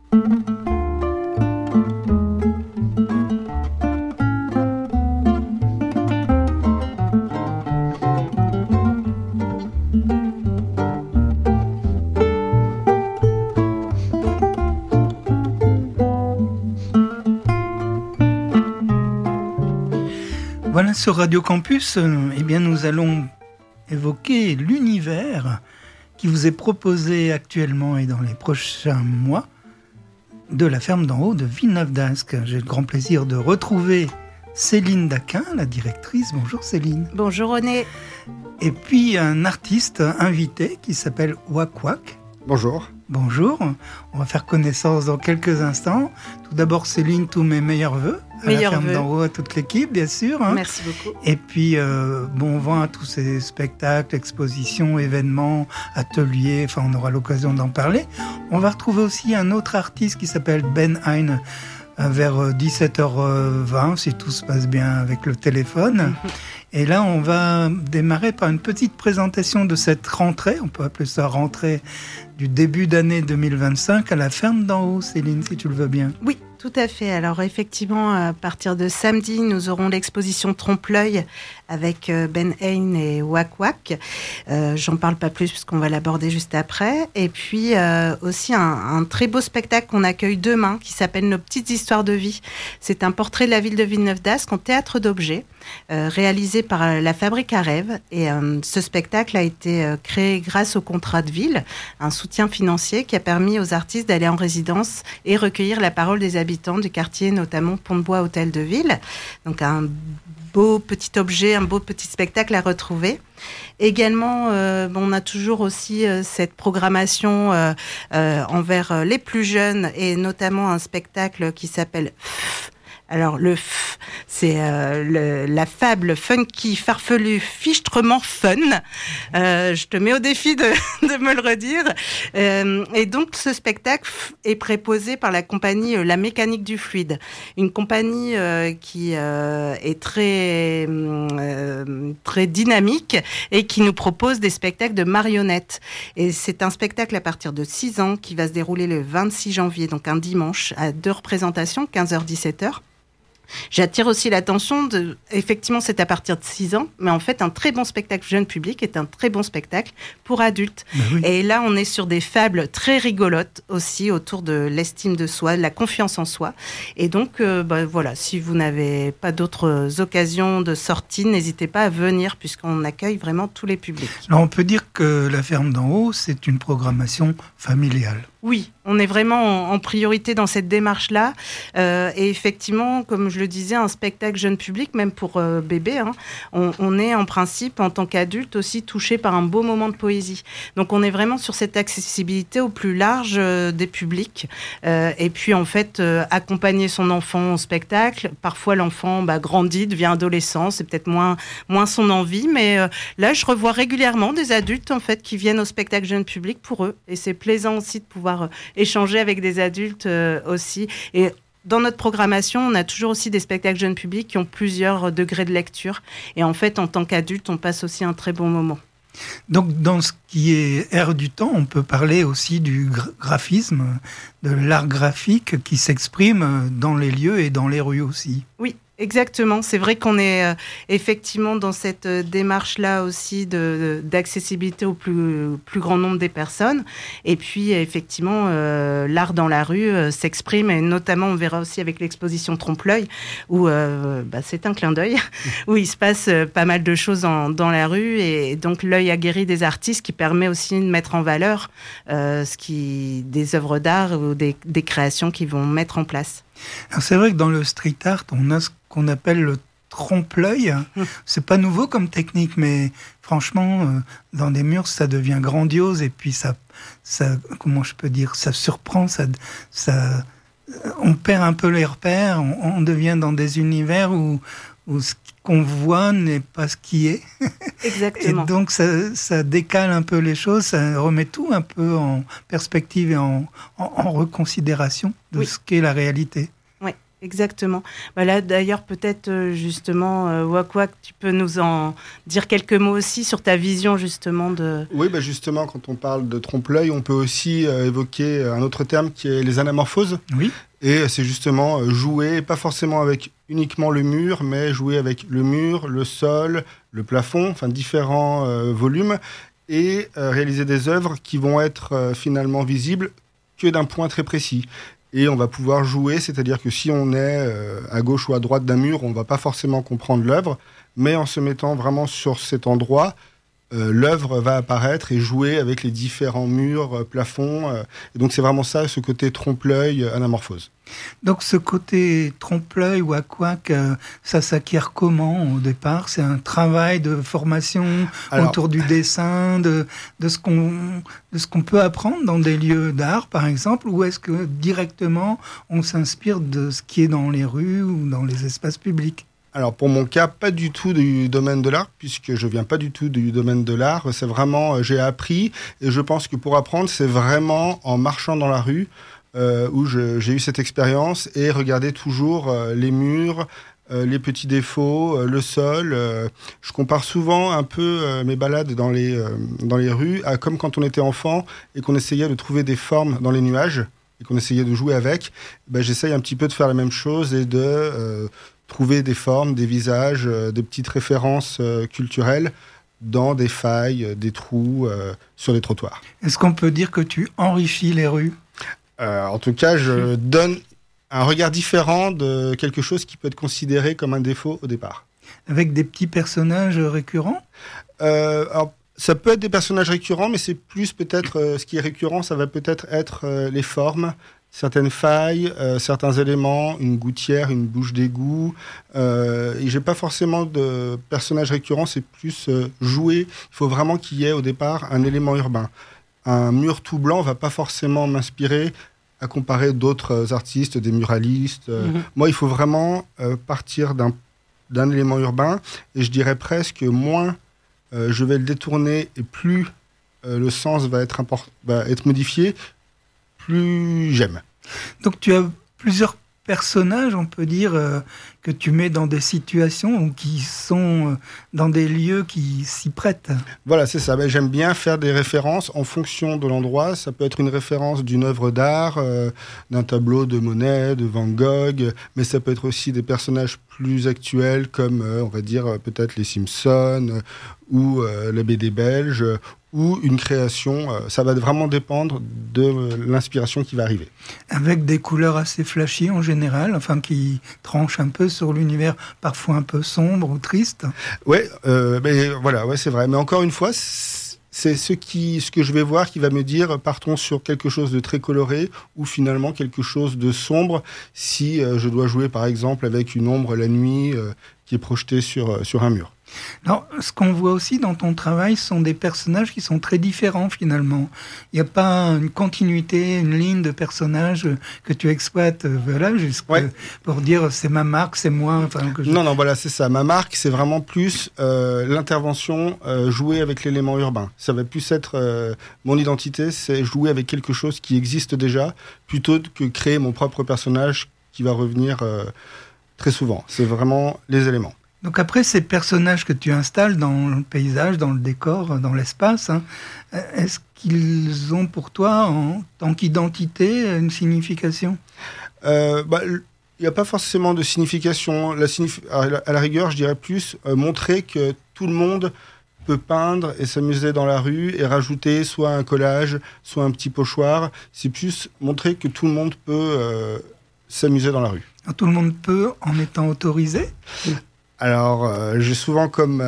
Voilà, sur Radio Campus, eh bien, nous allons évoquer l'univers qui vous est proposé actuellement et dans les prochains mois de la ferme d'en haut de Villeneuve-d'Ascq. J'ai le grand plaisir de retrouver Céline Daquin, la directrice. Bonjour Céline. Bonjour René. Et puis un artiste invité qui s'appelle Wak Wak. Bonjour. Bonjour, on va faire connaissance dans quelques instants. Tout d'abord Céline, tous mes meilleurs vœux. À la ferme d'en haut, à toute l'équipe, bien sûr. Merci beaucoup. Et puis, bon vent à tous ces spectacles, expositions, événements, ateliers. Enfin, on aura l'occasion d'en parler. On va retrouver aussi un autre artiste qui s'appelle Ben Hein vers 17h20, si tout se passe bien avec le téléphone. Et là, on va démarrer par une petite présentation de cette rentrée. On peut appeler ça rentrée du début d'année 2025 à la ferme d'en haut, Céline, si tu le veux bien. Oui. Tout à fait. Alors effectivement, à partir de samedi, nous aurons l'exposition Trompe-l'œil avec Ben Hein et Wak Wak. J'en parle pas plus puisqu'on va l'aborder juste après. Et puis aussi un très beau spectacle qu'on accueille demain qui s'appelle Nos petites histoires de vie. C'est un portrait de la ville de Villeneuve-d'Ascq en théâtre d'objets réalisé par la Fabrique à Rêves. Et ce spectacle a été créé grâce au contrat de ville, un soutien financier qui a permis aux artistes d'aller en résidence et recueillir la parole des habitants du quartier, notamment Pont-de-Bois, Hôtel de Ville. Donc un beau petit objet, un beau petit spectacle à retrouver. Également, on a toujours aussi cette programmation envers les plus jeunes et notamment un spectacle qui s'appelle Alors, le F, c'est la fable funky, farfelu, fichtrement fun. Je te mets au défi de me le redire. Et donc, ce spectacle est préposé par la compagnie La Mécanique du Fluide. Une compagnie qui est très dynamique et qui nous propose des spectacles de marionnettes. Et c'est un spectacle à partir de 6 ans qui va se dérouler le 26 janvier, donc un dimanche, à 2 représentations, 15h-17h. J'attire aussi l'attention effectivement, c'est à partir de 6 ans, mais en fait, un très bon spectacle jeune public est un très bon spectacle pour adultes. Oui. Et là, on est sur des fables très rigolotes aussi autour de l'estime de soi, de la confiance en soi. Et donc, voilà, si vous n'avez pas d'autres occasions de sortie, n'hésitez pas à venir puisqu'on accueille vraiment tous les publics. Alors, on peut dire que la ferme d'en haut, c'est une programmation familiale. Oui, on est vraiment en priorité dans cette démarche-là. Et effectivement, comme je le disais, un spectacle jeune public, même pour bébé, on est en principe, en tant qu'adulte, aussi touché par un beau moment de poésie. Donc on est vraiment sur cette accessibilité au plus large des publics. Et puis en fait, accompagner son enfant au spectacle. Parfois l'enfant grandit, devient adolescent, c'est peut-être moins son envie. Mais là, je revois régulièrement des adultes en fait, qui viennent au spectacle jeune public pour eux. Et c'est plaisant aussi de pouvoir échanger avec des adultes aussi. Et dans notre programmation, on a toujours aussi des spectacles jeunes publics qui ont plusieurs degrés de lecture. Et en fait, en tant qu'adulte, on passe aussi un très bon moment. Donc, dans ce qui est air du temps, on peut parler aussi du graphisme, de l'art graphique qui s'exprime dans les lieux et dans les rues aussi. Oui. Exactement, c'est vrai qu'on est effectivement dans cette démarche-là aussi d'accessibilité au plus grand nombre des personnes. Et puis effectivement, l'art dans la rue s'exprime, et notamment on verra aussi avec l'exposition Trompe-l'œil, où c'est un clin d'œil, où il se passe pas mal de choses dans la rue, et donc l'œil aguerri des artistes qui permet aussi de mettre en valeur des œuvres d'art ou des créations qu'ils vont mettre en place. Alors c'est vrai que dans le street art, on a ce qu'on appelle le trompe-l'œil. C'est pas nouveau comme technique, mais franchement, dans des murs, ça devient grandiose, et puis ça comment je peux dire, ça surprend, on perd un peu les repères, on devient dans des univers où ce qu'on voit n'est pas ce qui est. Exactement. Et donc ça décale un peu les choses, ça remet tout un peu en perspective et en reconsidération de ce qu'est la réalité. Oui, Exactement. Là, d'ailleurs, peut-être justement, Wak Wak, tu peux nous en dire quelques mots aussi sur ta vision justement de... Oui, justement, quand on parle de trompe-l'œil, on peut aussi évoquer un autre terme qui est les anamorphoses. Oui. Et c'est justement jouer, pas forcément avec uniquement le mur, mais jouer avec le mur, le sol, le plafond, enfin différents volumes, et réaliser des œuvres qui vont être finalement visibles que d'un point très précis. Et on va pouvoir jouer, c'est-à-dire que si on est à gauche ou à droite d'un mur, on ne va pas forcément comprendre l'œuvre, mais en se mettant vraiment sur cet endroit, l'œuvre va apparaître et jouer avec les différents murs, plafonds. Et donc c'est vraiment ça, ce côté trompe-l'œil, anamorphose. Donc ce côté trompe-l'œil ou Wak, ça s'acquiert comment au départ? C'est un travail de formation autour du dessin, de ce qu'on peut apprendre dans des lieux d'art par exemple, ou est-ce que directement on s'inspire de ce qui est dans les rues ou dans les espaces publics? Alors pour mon cas, pas du tout du domaine de l'art, puisque je viens pas du tout du domaine de l'art. C'est vraiment, j'ai appris, et je pense que pour apprendre, c'est vraiment en marchant dans la rue où j'ai eu cette expérience, et regarder toujours les murs, les petits défauts, le sol. Je compare souvent un peu mes balades dans les rues à comme quand on était enfant et qu'on essayait de trouver des formes dans les nuages et qu'on essayait de jouer avec. J'essaye un petit peu de faire la même chose et de trouver des formes, des visages, des petites références culturelles dans des failles, des trous sur les trottoirs. Est-ce qu'on peut dire que tu enrichis les rues ? En tout cas, je donne un regard différent de quelque chose qui peut être considéré comme un défaut au départ. Avec des petits personnages récurrents ? Alors, ça peut être des personnages récurrents, mais c'est plus peut-être ce qui est récurrent, ça va peut-être être les formes, certaines failles, certains éléments, une gouttière, une bouche d'égout. Et j'ai pas forcément de personnages récurrents, c'est plus jouer. Il faut vraiment qu'il y ait au départ un élément urbain. Un mur tout blanc va pas forcément m'inspirer à comparer d'autres artistes, des muralistes. Moi, il faut vraiment partir d'un élément urbain, et je dirais presque moins je vais le détourner, et plus le sens va être modifié, plus j'aime. Donc tu as plusieurs personnages, on peut dire, que tu mets dans des situations ou qui sont dans des lieux qui s'y prêtent. Voilà, c'est ça. J'aime bien faire des références en fonction de l'endroit. Ça peut être une référence d'une œuvre d'art, d'un tableau de Monet, de Van Gogh, mais ça peut être aussi des personnages plus actuels comme, on va dire, peut-être les Simpsons ou la BD belge, ou une création. Ça va vraiment dépendre de l'inspiration qui va arriver. Avec des couleurs assez flashy en général, enfin qui tranchent un peu sur l'univers parfois un peu sombre ou triste. Ouais, c'est vrai. Mais encore une fois, c'est ce que je vais voir qui va me dire partons sur quelque chose de très coloré ou finalement quelque chose de sombre si je dois jouer par exemple avec une ombre la nuit qui est projetée sur un mur. Alors, ce qu'on voit aussi dans ton travail sont des personnages qui sont très différents finalement. Il n'y a pas une continuité, une ligne de personnages que tu exploites, pour dire c'est ma marque, c'est moi. Non, voilà, c'est ça. Ma marque, c'est vraiment plus l'intervention, jouer avec l'élément urbain. Ça va plus être mon identité, c'est jouer avec quelque chose qui existe déjà, plutôt que créer mon propre personnage qui va revenir très souvent. C'est vraiment les éléments. Donc après, ces personnages que tu installes dans le paysage, dans le décor, dans l'espace, est-ce qu'ils ont pour toi, en tant qu'identité, une signification ? Il n'y a pas forcément de signification. À la rigueur, je dirais plus montrer que tout le monde peut peindre et s'amuser dans la rue et rajouter soit un collage, soit un petit pochoir. C'est plus montrer que tout le monde peut s'amuser dans la rue. Alors, tout le monde peut en étant autorisé ? Alors, j'ai souvent comme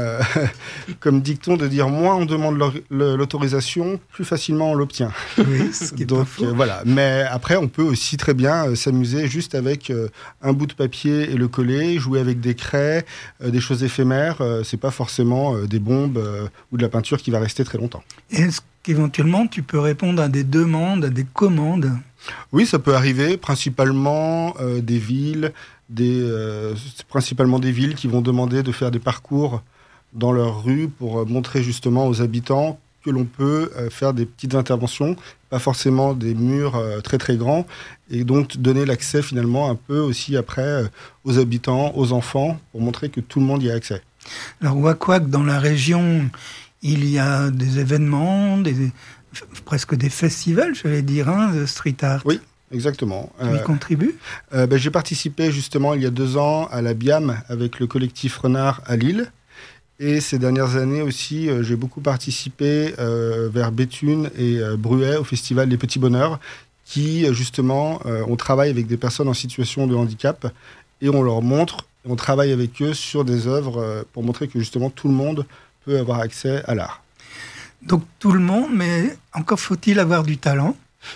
dicton de dire moins on demande l'autorisation, plus facilement on l'obtient. Oui, ce qui est Donc pas faux. voilà. Mais après, on peut aussi très bien s'amuser juste avec un bout de papier et le coller, jouer avec des craies, des choses éphémères. C'est pas forcément des bombes ou de la peinture qui va rester très longtemps. Est-ce qu'éventuellement tu peux répondre à des demandes, à des commandes ? Oui, ça peut arriver, principalement des villes. Principalement des villes qui vont demander de faire des parcours dans leur rue pour montrer justement aux habitants que l'on peut faire des petites interventions, pas forcément des murs très très grands, et donc donner l'accès finalement un peu aussi après aux habitants, aux enfants, pour montrer que tout le monde y a accès. Alors Wack Wack, dans la région, il y a des événements, presque des festivals, j'allais dire, de street art. Oui, exactement. Tu y contribues ? J'ai participé justement il y a 2 ans à la BIAM avec le collectif Renard à Lille. Et ces dernières années aussi, j'ai beaucoup participé vers Béthune et Bruay au festival Les Petits Bonheurs, qui justement, on travaille avec des personnes en situation de handicap et on leur montre, on travaille avec eux sur des œuvres pour montrer que justement tout le monde peut avoir accès à l'art. Donc tout le monde, mais encore faut-il avoir du talent ?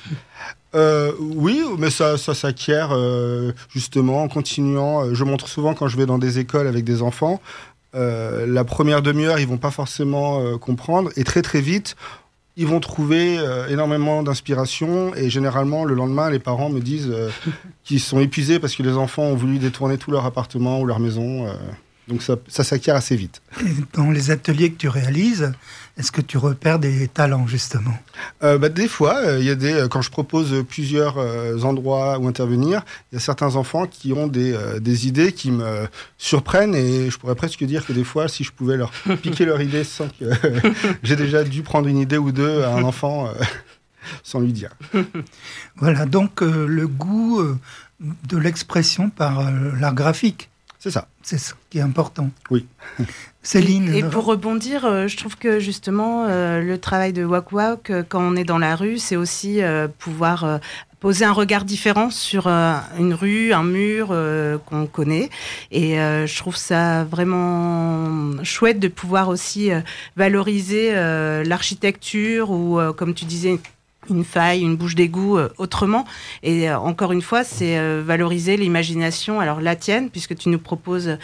Oui, mais ça s'acquiert justement en continuant. Je montre souvent quand je vais dans des écoles avec des enfants, la première demi-heure, ils vont pas forcément comprendre, et très très vite, ils vont trouver énormément d'inspiration, et généralement le lendemain, les parents me disent qu'ils sont épuisés parce que les enfants ont voulu détourner tout leur appartement ou leur maison. Donc ça s'acquiert assez vite. Et dans les ateliers que tu réalises, est-ce que tu repères des talents, justement ? Des fois, quand je propose plusieurs endroits où intervenir, il y a certains enfants qui ont des idées qui me surprennent, et je pourrais presque dire que des fois, si je pouvais leur piquer leur idée sans que j'ai déjà dû prendre une idée ou deux à un enfant sans lui dire. Voilà, donc le goût de l'expression par l'art graphique. C'est ça. C'est ce qui est important. Oui. Céline. Et pour rebondir, je trouve que justement, le travail de Wack Wack, quand on est dans la rue, c'est aussi pouvoir poser un regard différent sur une rue, un mur qu'on connaît. Et je trouve ça vraiment chouette de pouvoir aussi valoriser l'architecture ou, comme tu disais, une faille, une bouche d'égout autrement. Et encore une fois, c'est valoriser l'imagination, alors la tienne, puisque tu nous proposes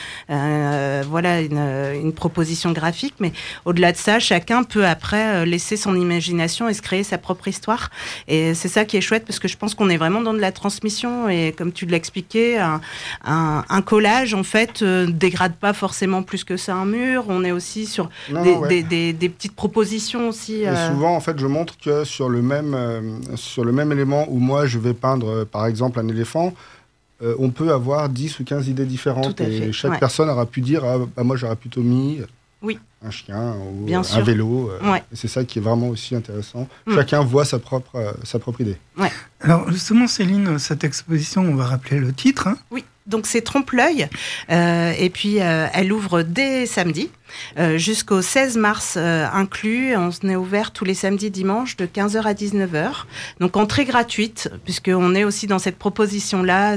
une proposition graphique, mais au-delà de ça, chacun peut après laisser son imagination et se créer sa propre histoire. Et c'est ça qui est chouette, parce que je pense qu'on est vraiment dans de la transmission, et comme tu l'as expliqué, un collage, en fait, dégrade pas forcément plus que ça un mur. On est aussi sur des petites propositions aussi. Et souvent, en fait, je montre que sur le même élément où moi je vais peindre par exemple un éléphant, on peut avoir 10 ou 15 idées différentes, et chaque personne aura pu dire moi j'aurais plutôt mis un chien ou un vélo. Et c'est ça qui est vraiment aussi intéressant. Chacun voit sa propre idée. Ouais. Alors justement, Céline, cette exposition, on va rappeler le titre. Oui, donc c'est Trompe-l'œil, et puis elle ouvre dès samedi. Jusqu'au 16 mars inclus. On est ouvert tous les samedis, dimanches de 15h à 19h. Donc entrée gratuite, puisqu'on est aussi dans cette proposition-là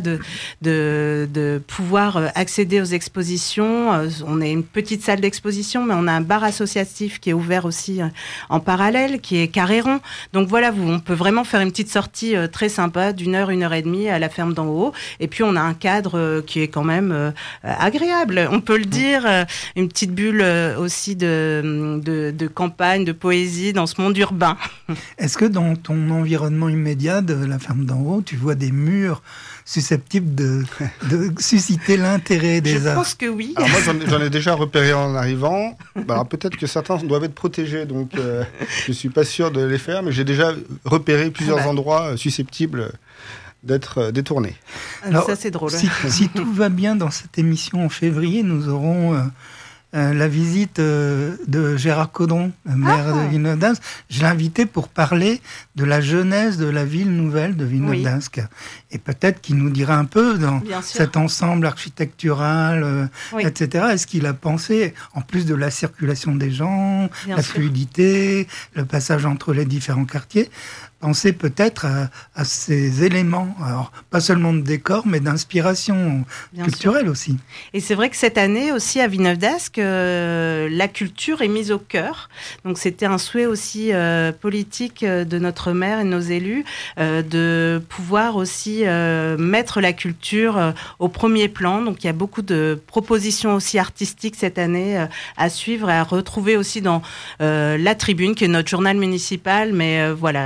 de pouvoir accéder aux expositions. On est une petite salle d'exposition, mais on a un bar associatif qui est ouvert aussi en parallèle, qui est Carré Rond. Donc voilà, on peut vraiment faire une petite sortie très sympa d'1 heure, 1h30 à la ferme d'en haut. Et puis on a un cadre qui est quand même agréable, on peut le dire, une petite bulle aussi de campagne, de poésie dans ce monde urbain. Est-ce que dans ton environnement immédiat de la ferme d'en haut, tu vois des murs susceptibles de susciter l'intérêt des arts ? Je pense que oui. Alors moi, j'en ai déjà repéré en arrivant. Alors peut-être que certains doivent être protégés, donc je ne suis pas sûr de les faire, mais j'ai déjà repéré plusieurs endroits susceptibles d'être détournés. Alors, ça, c'est drôle. Si tout va bien dans cette émission en février, nous aurons la visite de Gérard Caudron, maire de Villeneuve-d'Ascq. Je l'ai invité pour parler de la jeunesse de la ville nouvelle de Villeneuve-d'Ascq. Et peut-être qu'il nous dira un peu dans cet ensemble architectural, etc. Est-ce qu'il a pensé, en plus de la circulation des gens, la fluidité, le passage entre les différents quartiers, penser peut-être à ces éléments, alors pas seulement de décor, mais d'inspiration culturelle aussi. Et c'est vrai que cette année aussi à Villeneuve-d'Ascq, la culture est mise au cœur. Donc c'était un souhait aussi politique de notre maire et de nos élus de pouvoir aussi mettre la culture au premier plan. Donc il y a beaucoup de propositions aussi artistiques cette année à suivre et à retrouver aussi dans La Tribune, qui est notre journal municipal, mais voilà,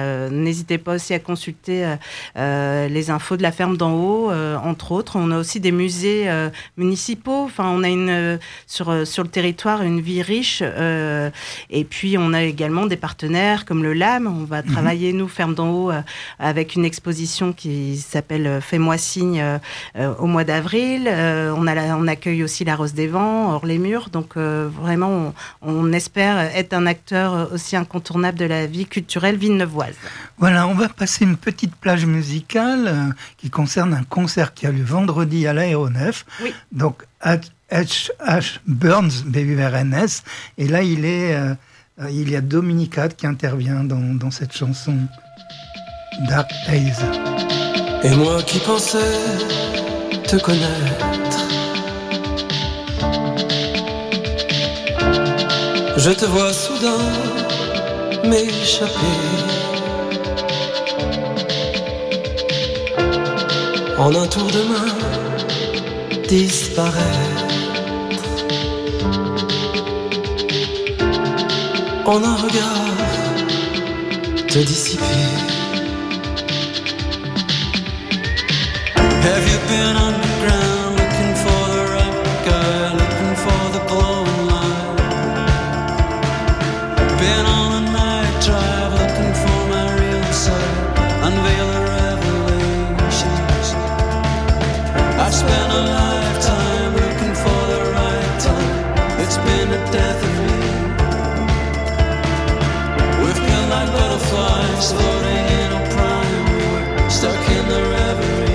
n'hésitez pas aussi à consulter les infos de la ferme d'en haut, entre autres. On a aussi des musées municipaux. Enfin, on a sur le territoire une vie riche. Et puis, on a également des partenaires comme le LAM. On va travailler, nous, ferme d'en haut, avec une exposition qui s'appelle Fais-moi signe au mois d'avril. On accueille aussi la Rose des Vents, hors les murs. Donc, vraiment, on espère être un acteur aussi incontournable de la vie culturelle villeneuvoise. Voilà, on va passer une petite plage musicale qui concerne un concert qui a lieu vendredi à l'Aéronef. Oui. Donc, H. Burns, BURNS. Et là, il y a Dominicat qui intervient dans cette chanson Dark Days. Et moi qui pensais te connaître, je te vois soudain m'échapper en un tour de main, disparaître en un regard, te dissiper. Have you been underground looking for the right guy, looking for the glowing light? Been on a night drive looking for my real side, unveil the revelations. I've spent a lifetime looking for the right time. It's been the death of me. We've been like butterflies floating in a prime. We were stuck in the reverie.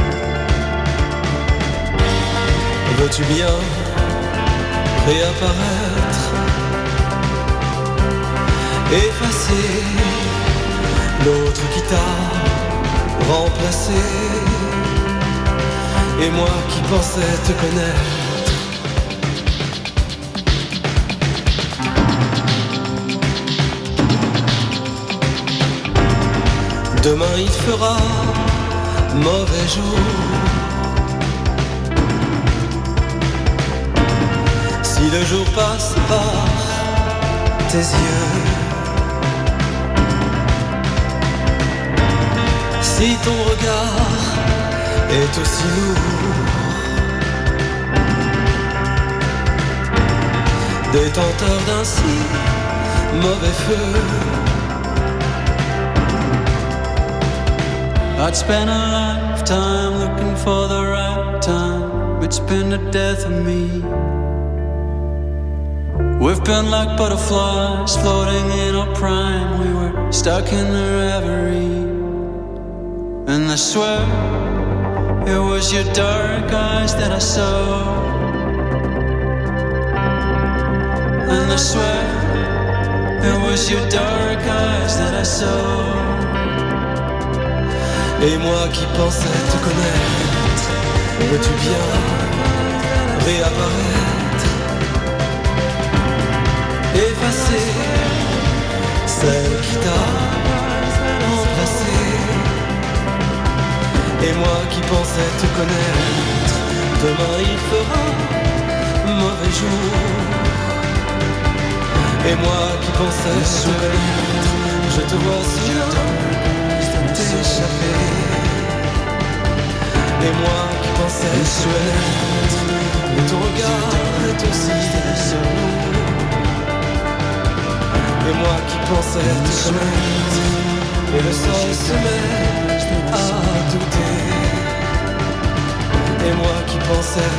Veux-tu bien réapparaître, effacer l'autre qui t'a remplacé, et moi qui pensais te connaître. Demain il fera mauvais jour. Si le jour passe par tes yeux, si ton regard est aussi lourd, détenteur d'un si mauvais feu, I'd spend a lifetime looking for the right time. It's been the death of me. We've been like butterflies floating in our prime. We were stuck in the reverie. And I swear it was your dark eyes that I saw. And I swear it was your dark eyes that I saw. Et moi qui pensais te connaître, veux-tu bien réapparaître, effacer celle qui t'a remplacé. Et moi qui pensais te connaître, demain il fera mauvais jour. Et moi qui pensais te connaître, je te vois soudain t'échapper. Et moi qui pensais te connaître, et ton regard est aussi sur nous. Et moi qui pensais te connaître, et le sol se met à douter. Et moi qui pensais.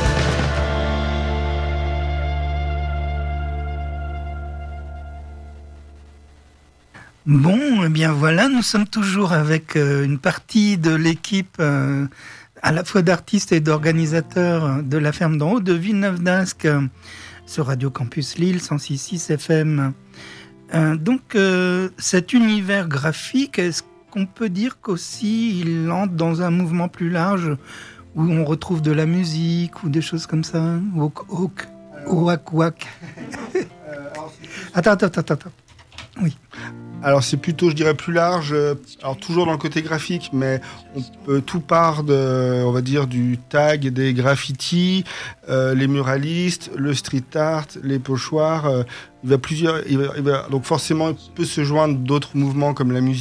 Bon, eh bien voilà, nous sommes toujours avec une partie de l'équipe, à la fois d'artistes et d'organisateurs de la ferme d'en haut de Villeneuve-d'Ascq, sur Radio Campus Lille, 106.6 FM. Donc, cet univers graphique, est-ce qu'on peut dire qu'aussi il entre dans un mouvement plus large où on retrouve de la musique ou des choses comme ça? Wak. Attends. Oui. Alors c'est plutôt, je dirais, plus large. Alors toujours dans le côté graphique, mais tout part de, on va dire, du tag, des graffitis, les muralistes, le street art, les pochoirs. Donc forcément, il peut se joindre d'autres mouvements comme la musique.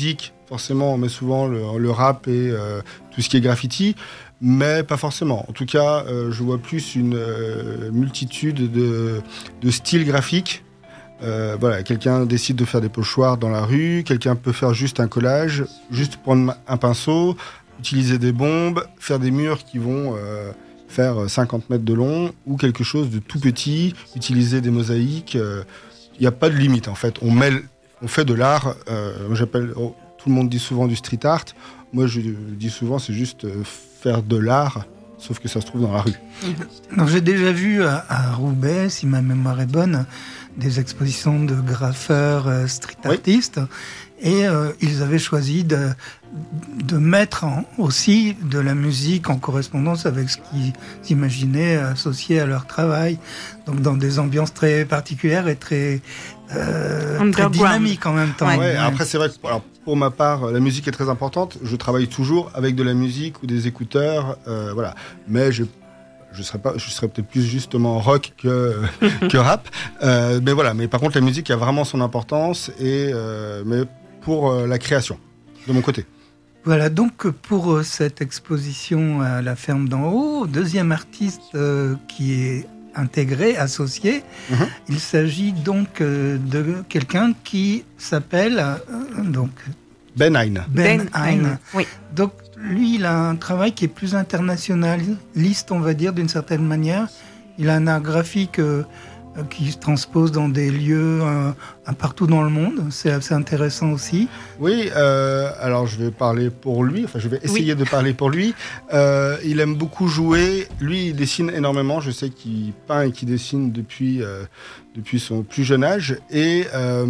forcément, on met souvent le rap et tout ce qui est graffiti, mais pas forcément. En tout cas, je vois plus une multitude de styles graphiques. Voilà, quelqu'un décide de faire des pochoirs dans la rue, quelqu'un peut faire juste un collage, juste prendre un pinceau, utiliser des bombes, faire des murs qui vont faire 50 mètres de long, ou quelque chose de tout petit, utiliser des mosaïques. Il n'y a pas de limite, en fait. On fait de l'art. Tout le monde dit souvent du street art. Moi, je dis souvent, c'est juste faire de l'art, sauf que ça se trouve dans la rue. Donc, j'ai déjà vu à Roubaix, si ma mémoire est bonne, des expositions de graffeurs street artistes. Et ils avaient choisi de mettre aussi de la musique en correspondance avec ce qu'ils imaginaient associé à leur travail. Donc dans des ambiances très particulières et très dynamiques en même temps. Ouais. Après, c'est vrai que pour ma part, la musique est très importante. Je travaille toujours avec de la musique ou des écouteurs. Voilà. Mais je serais peut-être plus justement rock que rap. Mais voilà. Mais par contre, la musique a vraiment son importance mais pour la création, de mon côté. Voilà, donc pour cette exposition à la ferme d'en haut, deuxième artiste qui est intégré, associé, il s'agit donc de quelqu'un qui s'appelle Ben Hein. Ben Hein. Oui. Donc lui, il a un travail qui est plus internationaliste, on va dire, d'une certaine manière. Il a un art graphique qui se transpose dans des lieux partout dans le monde. C'est assez intéressant aussi. Oui, alors je vais parler pour lui, je vais essayer de parler pour lui. Il aime beaucoup jouer. Lui, il dessine énormément. Je sais qu'il peint et qu'il dessine depuis son plus jeune âge. Et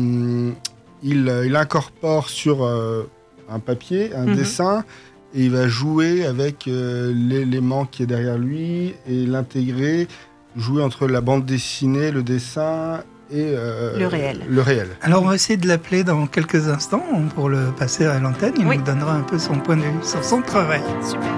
il incorpore sur un papier, un dessin, et il va jouer avec l'élément qui est derrière lui et l'intégrer, jouer entre la bande dessinée, le dessin et le réel. Alors on va essayer de l'appeler dans quelques instants pour le passer à l'antenne. Il nous donnera un peu son point de vue sur son travail. Super.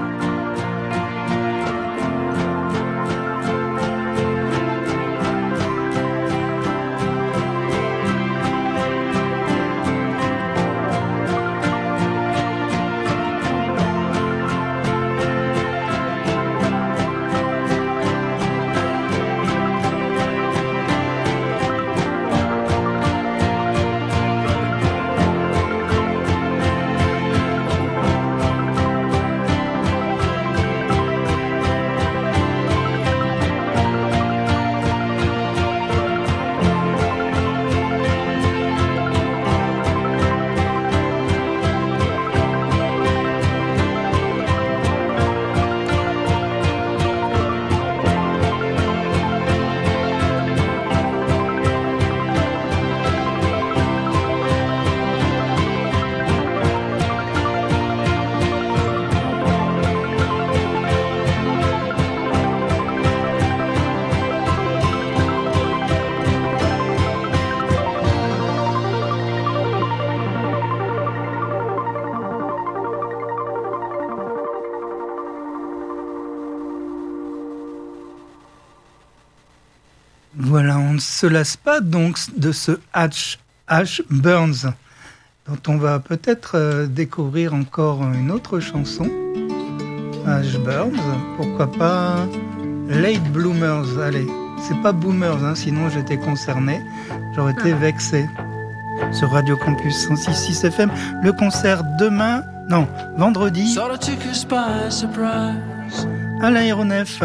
Voilà, on ne se lasse pas donc de ce Ash Burns, dont on va peut-être découvrir encore une autre chanson. Ash Burns, pourquoi pas Late Bloomers, allez, c'est pas Boomers, sinon j'étais concerné, j'aurais été vexé. Sur Radio Campus 106.6 FM, le concert vendredi, à l'aéronef.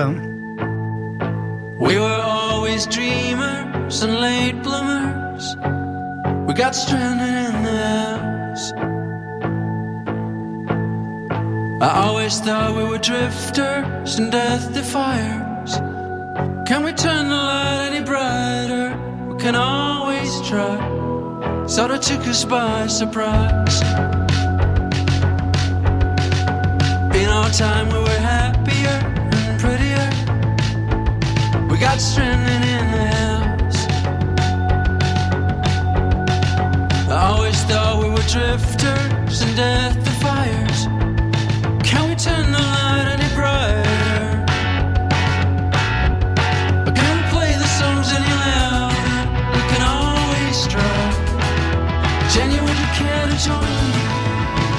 We were always dreamers and late bloomers. We got stranded in the house. I always thought we were drifters and death defiers. Can we turn the light any brighter? We can always try. Sort of took us by surprise. In our time we were happier and prettier. We got stranded in the house. I always thought we were drifters and death defiers. Can we turn the light any brighter? Or can we play the songs any louder? We can always try. Genuinely care to join me.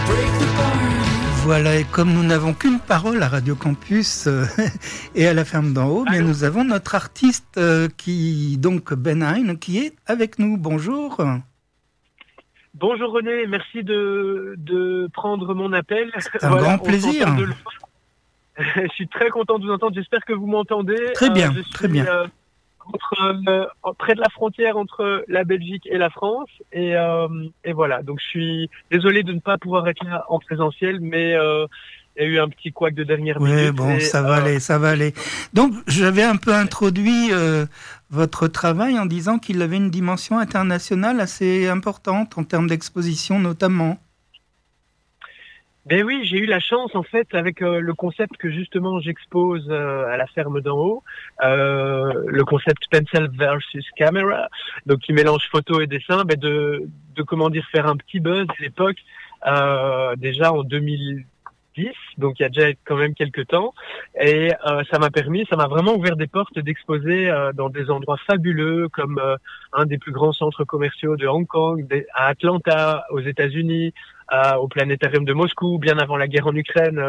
Voilà, et comme nous n'avons qu'une parole à Radio Campus et à la ferme d'en haut, bien nous avons notre artiste donc Ben Hein, qui est avec nous. Bonjour. Bonjour René, merci de prendre mon appel. C'est un grand plaisir. Je suis très content de vous entendre, j'espère que vous m'entendez. Très bien, très bien. Près de la frontière entre la Belgique et la France, et voilà, donc je suis désolé de ne pas pouvoir être là en présentiel, mais il y a eu un petit couac de dernière minute. Oui, bon, ça va aller. Donc, j'avais un peu introduit votre travail en disant qu'il avait une dimension internationale assez importante en termes d'exposition notamment. Ben oui, j'ai eu la chance en fait avec le concept que justement j'expose à la ferme d'en haut, le concept Pencil versus Camera, donc qui mélange photo et dessin, de faire un petit buzz à l'époque, déjà en 2010, donc il y a déjà quand même quelques temps, et ça m'a vraiment ouvert des portes d'exposer dans des endroits fabuleux comme un des plus grands centres commerciaux de Hong Kong, à Atlanta, aux États-Unis, au planétarium de Moscou, bien avant la guerre en Ukraine,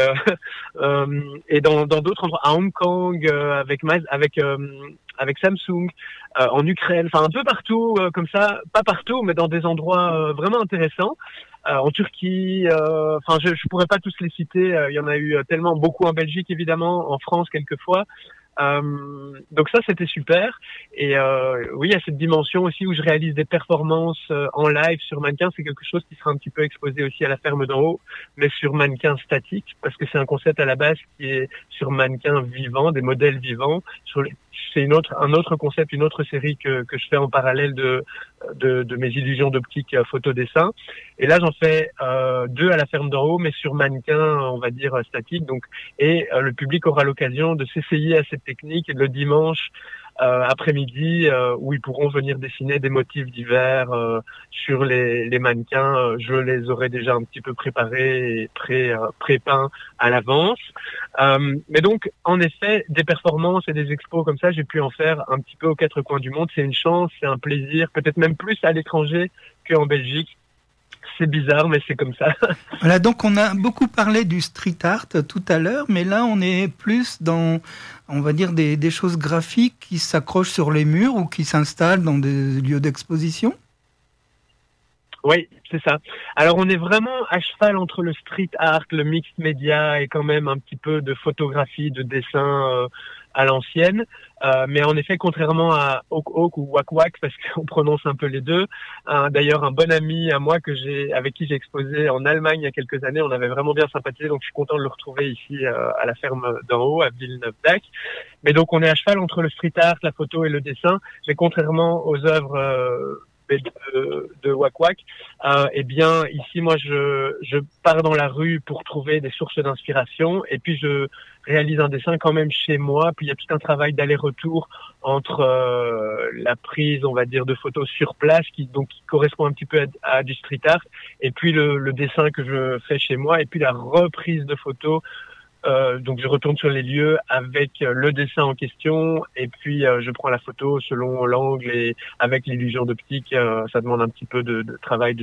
et dans d'autres endroits, à Hong Kong, avec Samsung, en Ukraine, enfin un peu partout comme ça, pas partout, mais dans des endroits vraiment intéressants. En Turquie, je pourrais pas tous les citer, il y en a eu tellement, beaucoup en Belgique évidemment, en France quelquefois. Donc ça c'était super, et oui, il y a cette dimension aussi où je réalise des performances en live sur mannequin. C'est quelque chose qui sera un petit peu exposé aussi à la ferme d'en haut, mais sur mannequin statique, parce que c'est un concept à la base qui est sur mannequin vivant, des modèles vivants. C'est un autre concept, une autre série que je fais en parallèle de mes illusions d'optique photo-dessin. Et là, j'en fais 2 à la ferme d'en haut, mais sur mannequin, on va dire statique. Donc, et le public aura l'occasion de s'essayer à cette technique le dimanche après-midi, où ils pourront venir dessiner des motifs divers sur les mannequins. Je les aurai déjà un petit peu préparés et pré-peints à l'avance. Mais donc, en effet, des performances et des expos comme ça, j'ai pu en faire un petit peu aux 4 coins du monde. C'est une chance, c'est un plaisir, peut-être même plus à l'étranger qu'en Belgique. C'est bizarre, mais c'est comme ça. Voilà, donc on a beaucoup parlé du street art tout à l'heure, mais là on est plus dans, on va dire, des choses graphiques qui s'accrochent sur les murs ou qui s'installent dans des lieux d'exposition. Oui, c'est ça. Alors on est vraiment à cheval entre le street art, le mixed media et quand même un petit peu de photographie, de dessin à l'ancienne. Mais en effet, contrairement à Hok Hok ou Wak Wak, parce qu'on prononce un peu les deux, d'ailleurs un bon ami à moi avec qui j'ai exposé en Allemagne il y a quelques années, on avait vraiment bien sympathisé, donc je suis content de le retrouver ici à la ferme d'en haut, à Villeneuve-d'Ascq. Mais donc on est à cheval entre le street art, la photo et le dessin, mais contrairement aux œuvres de Wak Wak, eh bien ici moi je pars dans la rue pour trouver des sources d'inspiration, et puis je réalise un dessin quand même chez moi. Puis il y a tout un travail d'aller-retour entre la prise, on va dire, de photos sur place qui correspond un petit peu à du street art, et puis le dessin que je fais chez moi, et puis la reprise de photos. Donc je retourne sur les lieux avec le dessin en question, et puis je prends la photo selon l'angle, et avec l'illusion d'optique, ça demande un petit peu de travail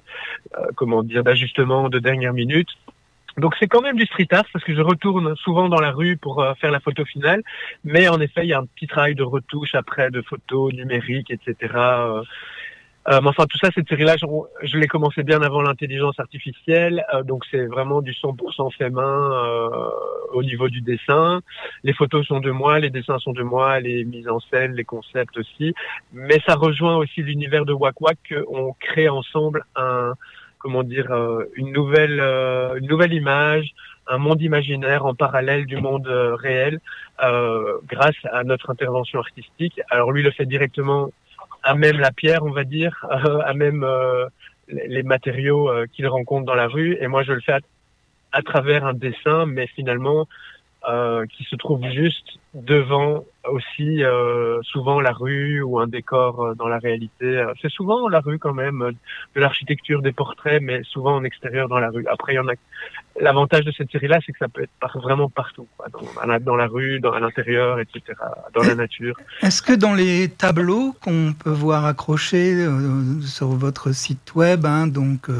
d'ajustement de dernière minute. Donc c'est quand même du street art, parce que je retourne souvent dans la rue pour faire la photo finale, mais en effet il y a un petit travail de retouche après, de photos numériques, etc. Mais enfin, tout ça, cette série-là, je l'ai commencé bien avant l'intelligence artificielle, donc c'est vraiment du 100% fait main au niveau du dessin. Les photos sont de moi, les dessins sont de moi, les mises en scène, les concepts aussi. Mais ça rejoint aussi l'univers de Wak Wak, qu'on crée ensemble une nouvelle image, un monde imaginaire en parallèle du monde réel, grâce à notre intervention artistique. Alors lui le fait directement à même la pierre, on va dire, à même les matériaux qu'il rencontre dans la rue, et moi je le fais à travers un dessin, mais finalement qui se trouve juste devant aussi souvent la rue ou un décor dans la réalité. C'est souvent la rue quand même, de l'architecture, des portraits, mais souvent en extérieur dans la rue. Après, il y en a. L'avantage de cette série-là, c'est que ça peut être vraiment partout, quoi, dans la rue, à l'intérieur, etc., dans la nature. Est-ce que dans les tableaux qu'on peut voir accrochés sur votre site web, donc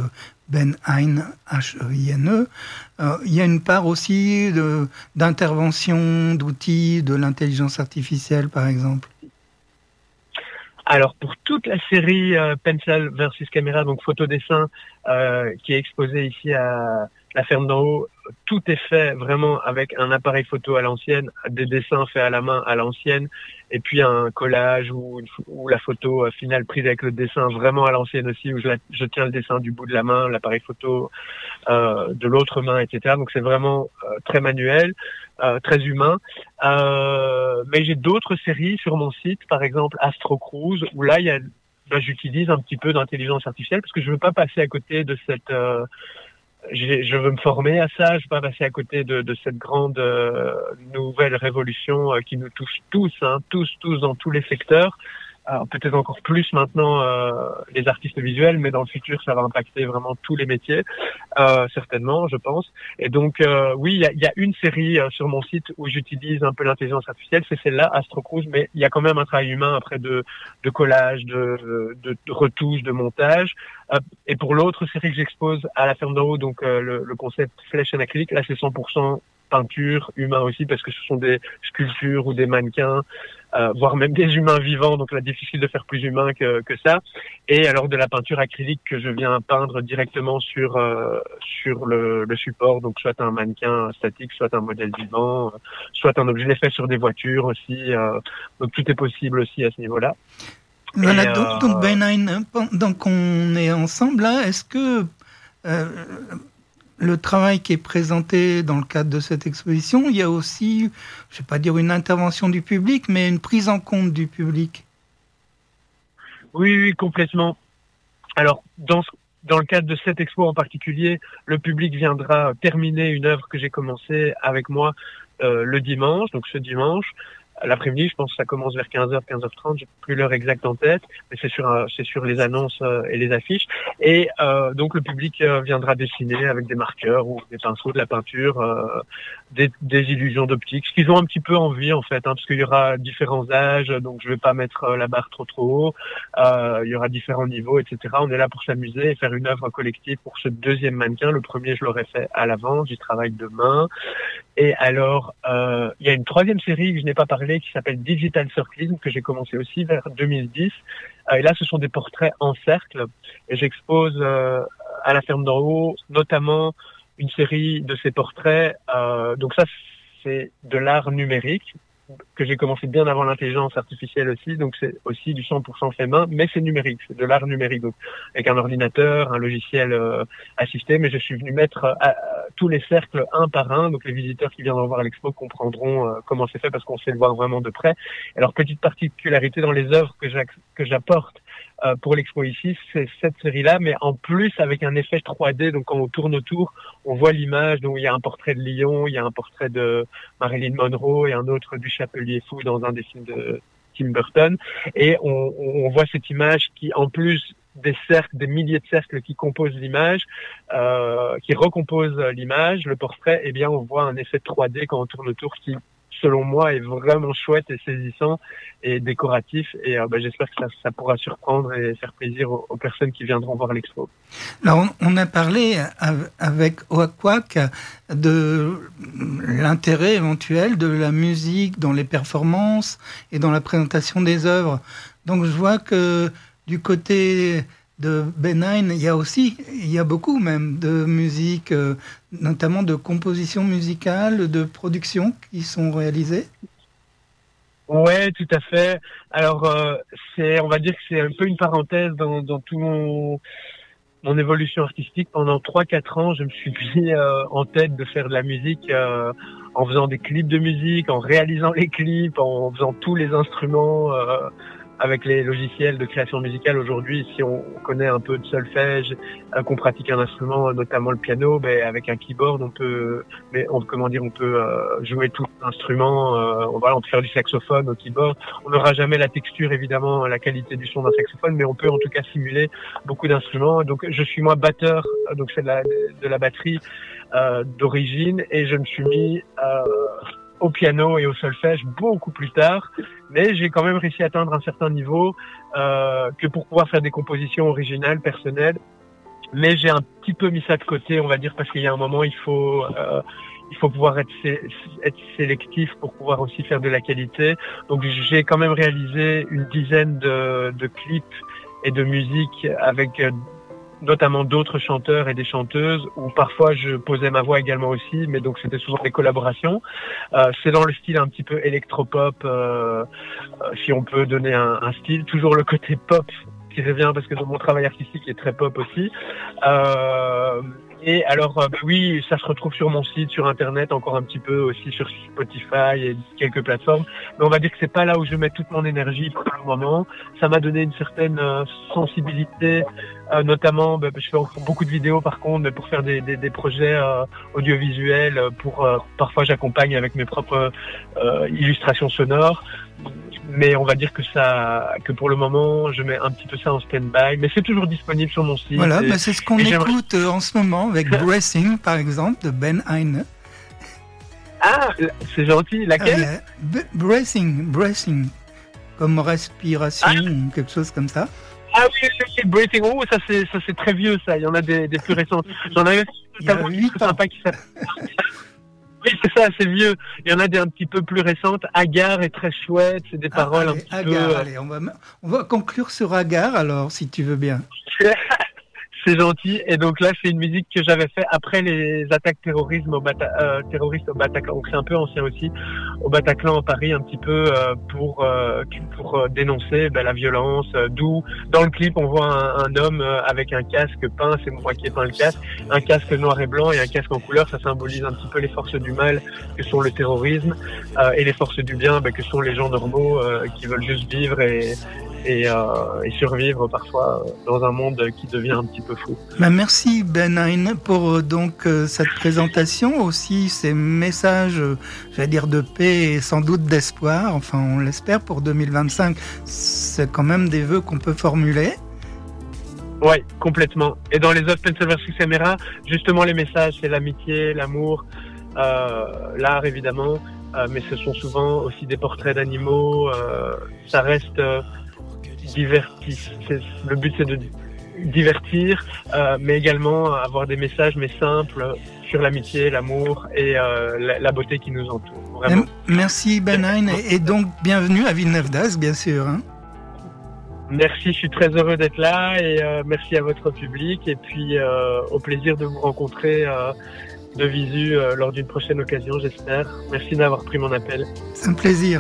Ben Heine, H-E-I-N-E. Il y a une part aussi d'intervention d'outils de l'intelligence artificielle, par exemple. Alors pour toute la série Pencil versus Camera, donc photo-dessin, qui est exposée ici à la ferme d'en haut, tout est fait vraiment avec un appareil photo à l'ancienne, des dessins faits à la main à l'ancienne, et puis un collage ou la photo finale prise avec le dessin vraiment à l'ancienne aussi, où je tiens le dessin du bout de la main, l'appareil photo de l'autre main, etc. Donc c'est vraiment très manuel, très humain. Mais j'ai d'autres séries sur mon site, par exemple Astro Cruise, où là j'utilise un petit peu d'intelligence artificielle parce que je veux pas passer à côté de cette je veux me former à ça, je veux pas passer à côté de cette grande nouvelle révolution qui nous touche tous, tous dans tous les secteurs. Alors, peut-être encore plus maintenant les artistes visuels, mais dans le futur ça va impacter vraiment tous les métiers, certainement, je pense. Et donc oui, il y a une série sur mon site où j'utilise un peu l'intelligence artificielle, c'est celle-là, Astro Cruise, mais il y a quand même un travail humain après de collage, de retouche, de montage. Et pour l'autre série que j'expose à la ferme d'en haut, donc le concept flèche en acrylique, là c'est 100% peinture, humain aussi, parce que ce sont des sculptures ou des mannequins, voire même des humains vivants, donc là difficile de faire plus humain que ça. Et alors de la peinture acrylique que je viens peindre directement sur le support, donc soit un mannequin statique, soit un modèle vivant, soit un objet. Je l'ai fait sur des voitures aussi, donc tout est possible aussi à ce niveau-là. Voilà, donc Ben Heine, pendant qu'on est ensemble là, est-ce que le travail qui est présenté dans le cadre de cette exposition, il y a aussi, je ne vais pas dire une intervention du public, mais une prise en compte du public? Oui, complètement. Alors, dans le cadre de cette expo en particulier, le public viendra terminer une œuvre que j'ai commencée avec moi le dimanche, donc ce dimanche. L'après-midi, je pense que ça commence vers 15h, 15h30, j'ai plus l'heure exacte en tête, mais c'est sur les annonces et les affiches. Et donc le public viendra dessiner avec des marqueurs ou des pinceaux, de la peinture, des illusions d'optique, ce qu'ils ont un petit peu envie en fait, parce qu'il y aura différents âges, donc je vais pas mettre la barre trop haut, il y aura différents niveaux, etc. On est là pour s'amuser et faire une œuvre collective pour ce deuxième mannequin. Le premier, je l'aurais fait à l'avance, j'y travaille demain. Et alors, il y a une troisième série que je n'ai pas parlé, qui s'appelle Digital Circlism, que j'ai commencé aussi vers 2010. Et là, ce sont des portraits en cercle. Et j'expose à la ferme d'en haut, notamment une série de ces portraits. Donc ça, c'est de l'art numérique, que j'ai commencé bien avant l'intelligence artificielle aussi, donc c'est aussi du 100% fait main, mais c'est numérique, c'est de l'art numérique, donc avec un ordinateur, un logiciel assisté, mais je suis venu mettre tous les cercles un par un, donc les visiteurs qui viendront voir l'expo comprendront comment c'est fait parce qu'on sait le voir vraiment de près. Alors petite particularité dans les œuvres que j'apporte pour l'expo ici, c'est cette série-là, mais en plus avec un effet 3D, donc quand on tourne autour, on voit l'image, donc il y a un portrait de Lion, il y a un portrait de Marilyn Monroe et un autre du Chapelier Fou dans un des films de Tim Burton, et on voit cette image qui, en plus des cercles, des milliers de cercles qui composent l'image, qui recomposent l'image, le portrait, eh bien on voit un effet 3D quand on tourne autour qui, selon moi, est vraiment chouette et saisissant et décoratif. Et j'espère que ça pourra surprendre et faire plaisir aux personnes qui viendront voir l'expo. Alors, on a parlé avec Ouakwak de l'intérêt éventuel de la musique dans les performances et dans la présentation des œuvres. Donc, je vois que du côté de Ben Heine, il y a beaucoup même de musique, notamment de compositions musicales, de productions qui sont réalisées. Ouais, tout à fait. Alors, on va dire que c'est un peu une parenthèse dans tout mon évolution artistique. Pendant 3-4 ans, je me suis mis en tête de faire de la musique en faisant des clips de musique, en réalisant les clips, en faisant tous les instruments avec les logiciels de création musicale. Aujourd'hui, si on connaît un peu de solfège, qu'on pratique un instrument, notamment le piano, avec un keyboard, on peut jouer tout l'instrument. On peut faire du saxophone au keyboard. On n'aura jamais la texture, évidemment, la qualité du son d'un saxophone, mais on peut en tout cas simuler beaucoup d'instruments. Donc, je suis moi batteur, donc c'est de la batterie d'origine, et je me suis mis au piano et au solfège beaucoup plus tard, mais j'ai quand même réussi à atteindre un certain niveau que pour pouvoir faire des compositions originales, personnelles. Mais j'ai un petit peu mis ça de côté, on va dire, parce qu'il y a un moment, il faut pouvoir être sélectif pour pouvoir aussi faire de la qualité. Donc j'ai quand même réalisé une dizaine de clips et de musique avec notamment d'autres chanteurs et des chanteuses, où parfois je posais ma voix également aussi, mais donc c'était souvent des collaborations. C'est dans le style un petit peu électropop, si on peut donner un style, toujours le côté pop qui revient, parce que mon travail artistique est très pop aussi. Et alors, oui, ça se retrouve sur mon site, sur Internet, encore un petit peu aussi sur Spotify et quelques plateformes. Mais on va dire que c'est pas là où je mets toute mon énergie pour le moment. Ça m'a donné une certaine sensibilité, notamment, je fais beaucoup de vidéos par contre, mais pour faire des projets audiovisuels, parfois j'accompagne avec mes propres illustrations sonores. Mais on va dire que pour le moment, je mets un petit peu ça en stand-by. Mais c'est toujours disponible sur mon site. Voilà, c'est ce qu'on écoute en ce moment avec Bracing, par exemple, de Ben Heine. Ah, c'est gentil. Laquelle? Bracing, comme respiration ou quelque chose comme ça. Ah oui, Breathing. Oh, ça c'est très vieux, ça. Il y en a des plus récentes. J'en avais un 8 sympa qui s'appelle... Oui, c'est ça, c'est vieux. Il y en a des un petit peu plus récentes. Agar est très chouette, c'est des paroles un petit Agar, peu... Allez, on va conclure sur Agar, alors, si tu veux bien. C'est gentil. Et donc là, c'est une musique que j'avais fait après les attaques terroristes au Bataclan. Donc c'est un peu ancien aussi, au Bataclan, en Paris, un petit peu pour dénoncer la violence. D'où, dans le clip, on voit un homme avec un casque peint, c'est moi qui ai peint le casque, un casque noir et blanc et un casque en couleur. Ça symbolise un petit peu les forces du mal que sont le terrorisme et les forces du bien que sont les gens normaux qui veulent juste vivre et survivre parfois dans un monde qui devient un petit peu fou. Merci Ben Heine pour cette présentation, aussi ces messages, j'allais dire de paix et sans doute d'espoir, enfin on l'espère pour 2025, c'est quand même des vœux qu'on peut formuler. Oui, complètement. Et dans les œuvres Pencil vs Camera, justement les messages, c'est l'amitié, l'amour, l'art évidemment, mais ce sont souvent aussi des portraits d'animaux, ça reste... Le but c'est de divertir, mais également avoir des messages mais simples sur l'amitié, l'amour et la beauté qui nous entoure. Vraiment. Merci Ben Heine et donc bienvenue à Villeneuve d'Ascq, bien sûr. Merci, je suis très heureux d'être là et merci à votre public et puis au plaisir de vous rencontrer de visu lors d'une prochaine occasion, j'espère. Merci d'avoir pris mon appel. C'est un plaisir.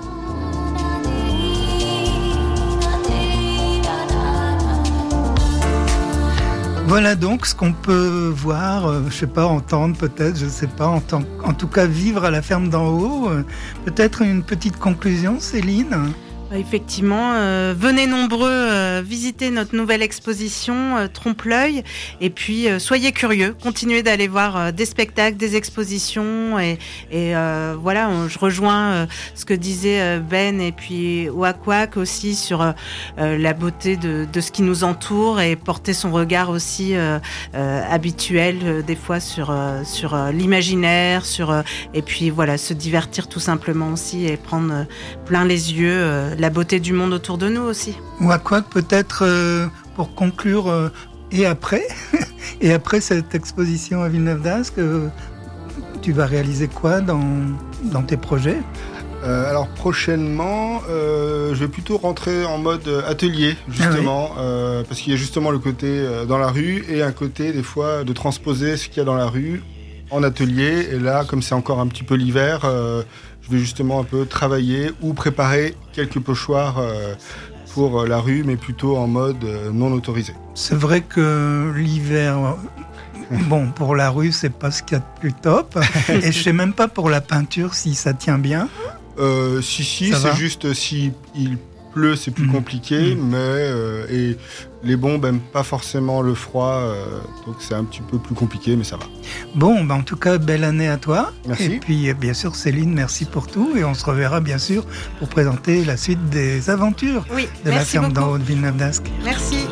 Voilà donc ce qu'on peut voir, entendre peut-être, je sais pas, en tout cas vivre à la ferme d'en haut. Peut-être une petite conclusion, Céline ? Effectivement, venez nombreux visiter notre nouvelle exposition Trompe-l'œil et puis soyez curieux, continuez d'aller voir des spectacles, des expositions et voilà, je rejoins ce que disait Ben et puis Wack aussi sur la beauté de ce qui nous entoure et porter son regard aussi habituel des fois sur l'imaginaire, et puis voilà, se divertir tout simplement aussi et prendre plein les yeux la beauté du monde autour de nous aussi. Wack, peut-être pour conclure, et après cette exposition à Villeneuve d'Ascq, tu vas réaliser quoi dans tes projets ? Alors prochainement, je vais plutôt rentrer en mode atelier, justement, parce qu'il y a justement le côté dans la rue et un côté des fois de transposer ce qu'il y a dans la rue en atelier. Et là, comme c'est encore un petit peu l'hiver, je vais justement un peu travailler ou préparer quelques pochoirs pour la rue, mais plutôt en mode non autorisé. C'est vrai que l'hiver, pour la rue, c'est pas ce qu'il y a de plus top. Et je sais même pas pour la peinture si ça tient bien. Si, c'est juste si il pleut, c'est plus compliqué, mais et les bombes n'aiment pas forcément le froid, donc c'est un petit peu plus compliqué, mais ça va. Bon, en tout cas, belle année à toi. Merci. Et puis, bien sûr, Céline, merci pour tout. Et on se reverra, bien sûr, pour présenter la suite des aventures de la ferme d'en haut de Villeneuve d'Ascq. Merci.